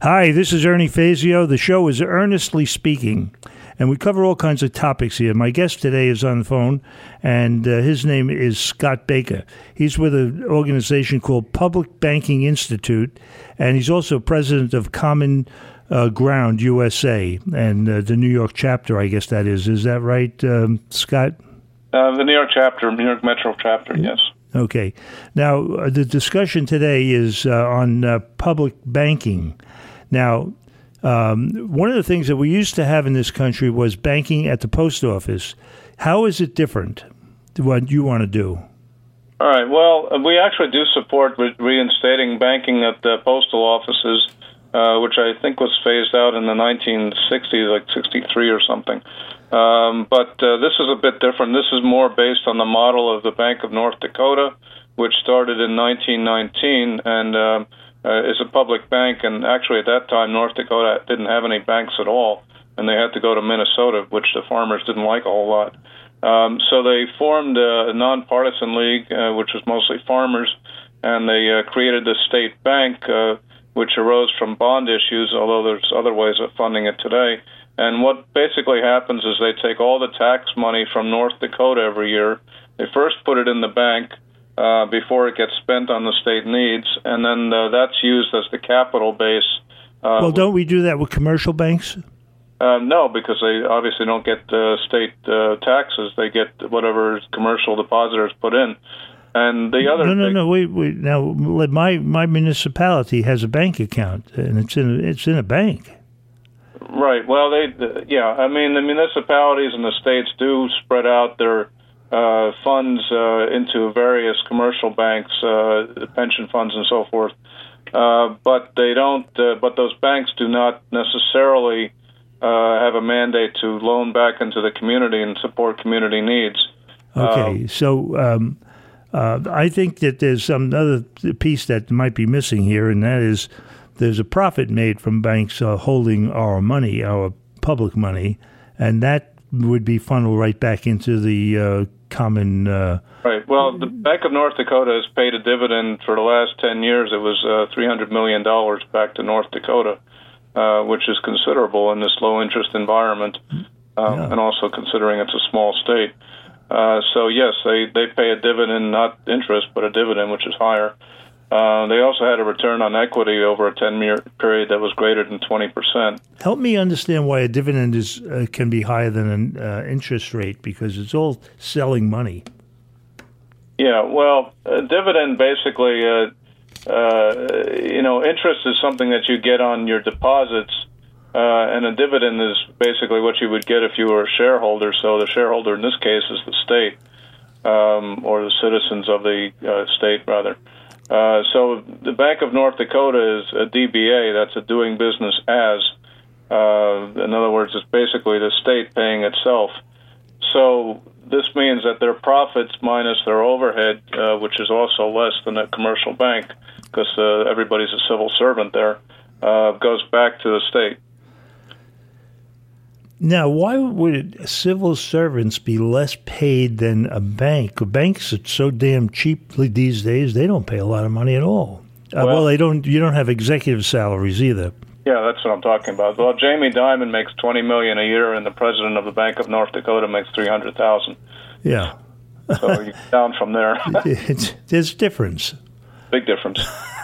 Hi, this is Ernie Fazio. The show is Earnestly Speaking, and we cover all kinds of topics here. My guest today is on the phone, and his name is Scott Baker. He's with an organization called Public Banking Institute, and he's also president of Common Ground USA, and the New York chapter, I guess that is. Is that right, Scott? The New York chapter, New York Metro chapter, yes. Okay. Now, the discussion today is on public banking. Now, one of the things that we used to have in this country was banking at the post office. How is it different to what you want to do? All right. Well, we actually do support reinstating banking at the postal offices, which I think was phased out in the 1960s, like 63 or something. But this is a bit different. This is more based on the model of the Bank of North Dakota, which started in 1919 and is a public bank. And actually, at that time, North Dakota didn't have any banks at all, and they had to go to Minnesota, which the farmers didn't like a whole lot. So they formed a nonpartisan league, which was mostly farmers, and they created the state bank, which arose from bond issues, although there's other ways of funding it today. And what basically happens is they take all the tax money from North Dakota every year. They first put it in the bank before it gets spent on the state needs, and then that's used as the capital base. Well, don't we do that with commercial banks? No, because they obviously don't get state taxes. They get whatever commercial depositors put in. And the other no. Wait. Now, my municipality has a bank account, and it's in a bank. Right. Well, I mean, the municipalities and the states do spread out their funds into various commercial banks, pension funds, and so forth. But they don't. But those banks do not necessarily have a mandate to loan back into the community and support community needs. Okay. So I think that there's some other piece that might be missing here, and that is there's a profit made from banks holding our money, our public money, and that would be funneled right back into the common... Right. Well, the Bank of North Dakota has paid a dividend for the last 10 years. It was $300 million back to North Dakota, which is considerable in this low-interest environment, and also considering it's a small state. So, yes, they pay a dividend, not interest, but a dividend, which is higher. They also had a return on equity over a 10-year period that was greater than 20%. Help me understand why a dividend can be higher than an interest rate, because it's all selling money. Yeah, well, a dividend basically, interest is something that you get on your deposits, and a dividend is basically what you would get if you were a shareholder. So the shareholder in this case is the state, or the citizens of the state, rather. So the Bank of North Dakota is a DBA, that's a doing business as. In other words, it's basically the state paying itself. So this means that their profits minus their overhead, which is also less than a commercial bank, because everybody's a civil servant there, goes back to the state. Now, why would civil servants be less paid than a bank? Banks are so damn cheap these days; they don't pay a lot of money at all. Well, they don't. You don't have executive salaries either. Yeah, that's what I'm talking about. Well, Jamie Dimon makes $20 million a year, and the president of the Bank of North Dakota makes $300,000. Yeah. So you're down from there. There's difference. Big difference.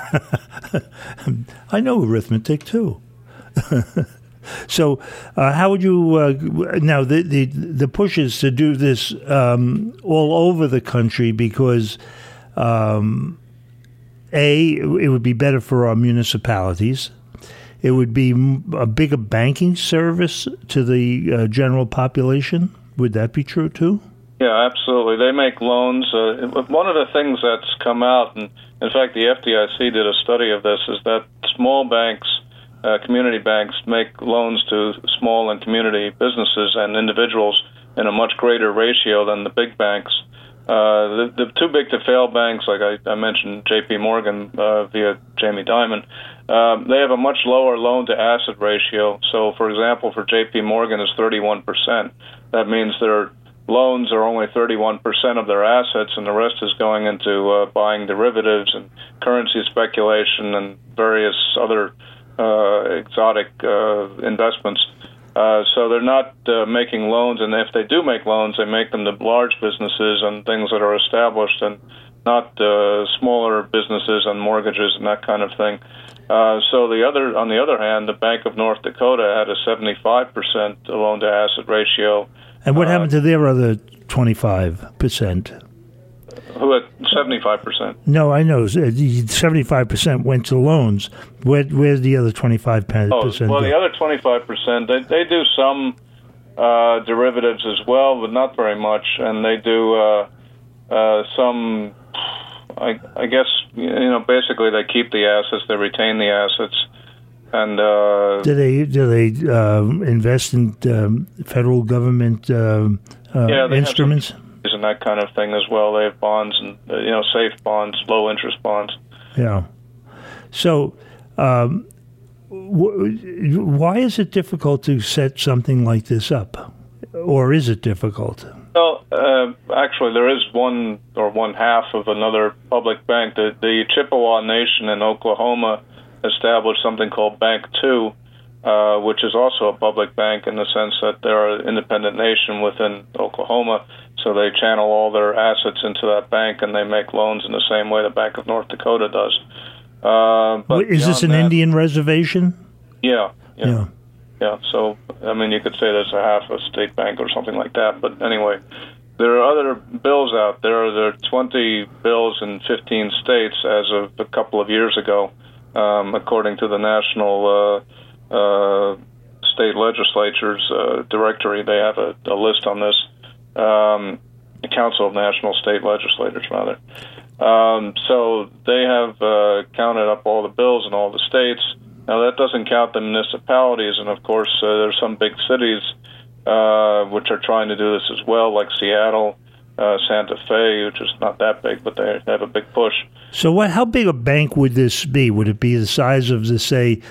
I know arithmetic too. So, how would you now the push is to do this all over the country because it would be better for our municipalities. It would be a bigger banking service to the general population. Would that be true too? Yeah, absolutely. They make loans. One of the things that's come out, and in fact, the FDIC did a study of this, is that small banks. Community banks make loans to small and community businesses and individuals in a much greater ratio than the big banks. The too big to fail banks, like I mentioned, J.P. Morgan via Jamie Dimon, they have a much lower loan-to-asset ratio. So, for example, for J.P. Morgan is 31%. That means their loans are only 31% of their assets, and the rest is going into buying derivatives and currency speculation and various other exotic investments. So they're not making loans, and if they do make loans, they make them to large businesses and things that are established, and not smaller businesses and mortgages and that kind of thing. So on the other hand, the Bank of North Dakota had a 75% loan-to-asset ratio. And what happened to their other 25%? Who had 75%? No, I know. 75% went to loans. Where's the other 25%? Well, the other 25%, they do some derivatives as well, but not very much. And they do some, I guess, basically they keep the assets, they retain the assets. And do they invest in federal government instruments? And that kind of thing as well. They have bonds and safe bonds, low interest bonds. Yeah. So, why is it difficult to set something like this up, or is it difficult? Well, actually, there is one half of another public bank. The Chippewa Nation in Oklahoma established something called Bank 2, which is also a public bank in the sense that they're an independent nation within Oklahoma. So they channel all their assets into that bank, and they make loans in the same way the Bank of North Dakota does. But is this an Indian reservation? Yeah. So, I mean, you could say there's a half a state bank or something like that. But anyway, there are other bills out there. There are 20 bills in 15 states as of a couple of years ago, according to the National State Legislatures Directory. They have a list on this. The Council of National State Legislators, rather. So they have counted up all the bills in all the states. Now, that doesn't count the municipalities, and of course, there's some big cities which are trying to do this as well, like Seattle, Santa Fe, which is not that big, but they have a big push. So how big a bank would this be? Would it be the size of, say,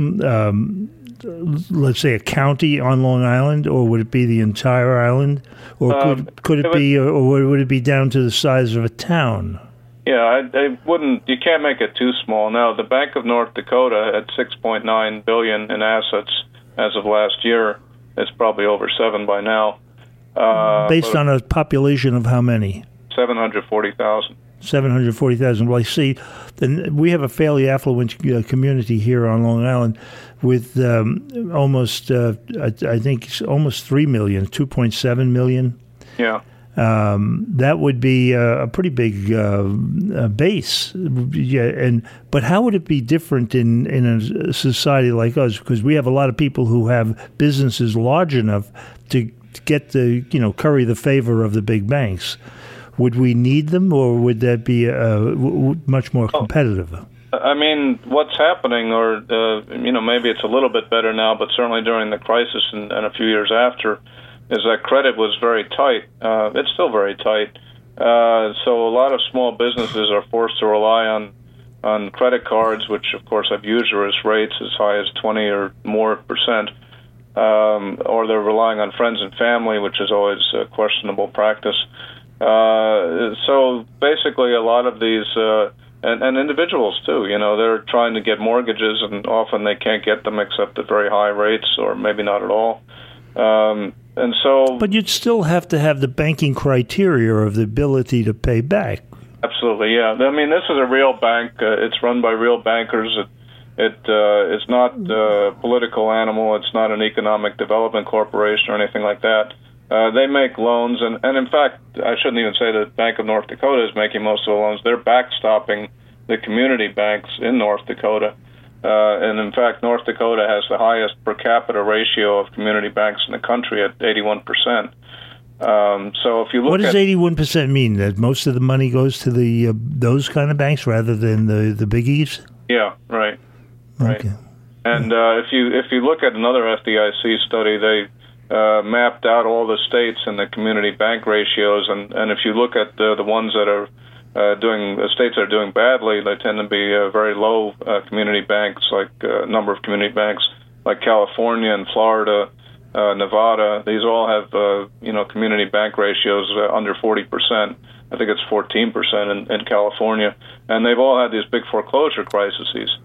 let's say a county on Long Island, or would it be the entire island, or could it be, or would it be down to the size of a town? Yeah, I wouldn't. You can't make it too small. Now, the Bank of North Dakota had $6.9 billion in assets as of last year. It's probably over 7 by now. Based on a population of how many? 740,000. 740,000. Well, I see. Then we have a fairly affluent community here on Long Island, with almost, I think, almost 3 million, 2.7 million. Yeah. That would be a pretty big base. Yeah. But how would it be different in a society like us? Because we have a lot of people who have businesses large enough to get curry the favor of the big banks. Would we need them, or would that be much more competitive? I mean, what's happening, or maybe it's a little bit better now, but certainly during the crisis and a few years after, is that credit was very tight. It's still very tight. So a lot of small businesses are forced to rely on credit cards, which of course have usurious rates as high as 20 or more %. Or they're relying on friends and family, which is always a questionable practice. So basically, a lot of these, and individuals too, they're trying to get mortgages, and often they can't get them except at very high rates, or maybe not at all. And so, but you'd still have to have the banking criteria of the ability to pay back. Absolutely, yeah. I mean, this is a real bank. It's run by real bankers. It's not a political animal. It's not an economic development corporation or anything like that. They make loans, and in fact, I shouldn't even say that Bank of North Dakota is making most of the loans. They're backstopping the community banks in North Dakota. And in fact, North Dakota has the highest per capita ratio of community banks in the country at 81%. So if you look, what does 81% mean? That most of the money goes to the those kind of banks rather than the biggies? Yeah, right. Okay. And if you look at another FDIC study, they mapped out all the states and the community bank ratios, and if you look at the ones that are states that are doing badly, they tend to be very low community banks, like a number of community banks, like California and Florida, Nevada. These all have community bank ratios under 40%. I think it's 14% in California, and they've all had these big foreclosure crises.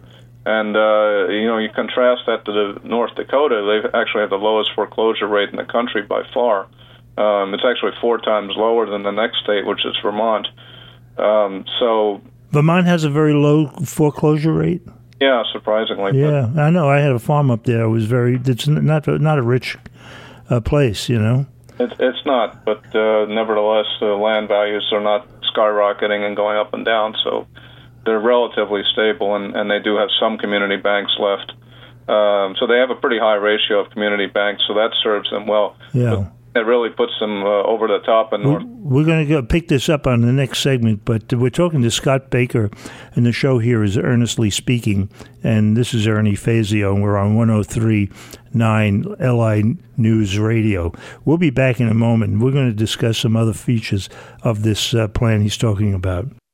And, you contrast that to the North Dakota, they actually have the lowest foreclosure rate in the country by far. It's actually 4 times lower than the next state, which is Vermont. So Vermont has a very low foreclosure rate? Yeah, surprisingly. Yeah, I know. I had a farm up there. It's not a rich place, you know. It's not, but nevertheless, land values are not skyrocketing and going up and down, so they're relatively stable, and they do have some community banks left. So they have a pretty high ratio of community banks, so that serves them well. Yeah. But it really puts them over the top in North. We're going to pick this up on the next segment, but we're talking to Scott Baker, and the show here is Earnestly Speaking, and this is Ernie Fazio, and we're on 103.9 LI News Radio. We'll be back in a moment. We're going to discuss some other features of this plan he's talking about.